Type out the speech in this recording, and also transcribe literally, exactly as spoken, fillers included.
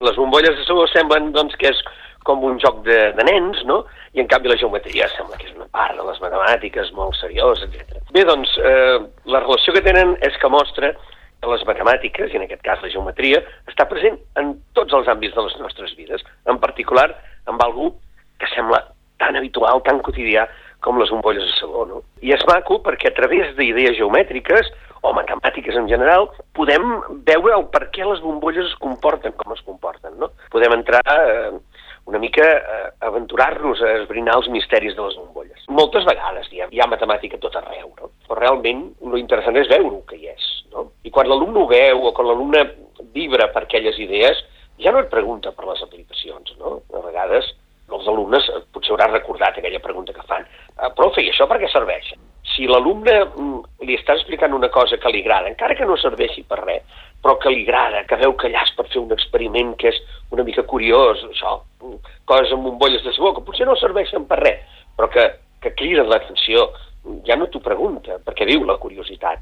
les bombolles de sabó semblen doncs, que és com un joc de, de nens, no? I en canvi la geometria sembla que és una part de les matemàtiques molt seriosa, etcètera. Bé, doncs, eh, la relació que tenen és que mostra que les matemàtiques, i en aquest cas la geometria, està present en tots els àmbits de les nostres vides, en particular amb algú que sembla tan habitual, tan quotidià, com les bombolles de sabó, no? I és maco perquè a través d'idees geomètriques, o matemàtiques en general, podem veure el per què les bombolles es comporten com es comporten, no? Podem entrar eh, una mica a aventurar-nos a esbrinar els misteris de les bombolles. Moltes vegades hi ha, hi ha matemàtica a tot arreu, no? Però realment lo interessant és veure-ho que hi és, no? I quan l'alumne ho veu o quan l'alumne vibra per aquelles idees, ja no et pregunta per les aplicacions, no? A vegades els alumnes potser haurà recordat aquella pregunta que fan. Profe, i això per què serveix? Si l'alumne li està explicant una cosa que li agrada, encara que no serveixi per res, però que li agrada, que veu que allà es pot fer un experiment que és una mica curiós, això, coses amb bombolles de sabó, que potser no serveixen per res, però que, que criden l'atenció, ja no t'ho pregunta, perquè viu la curiositat.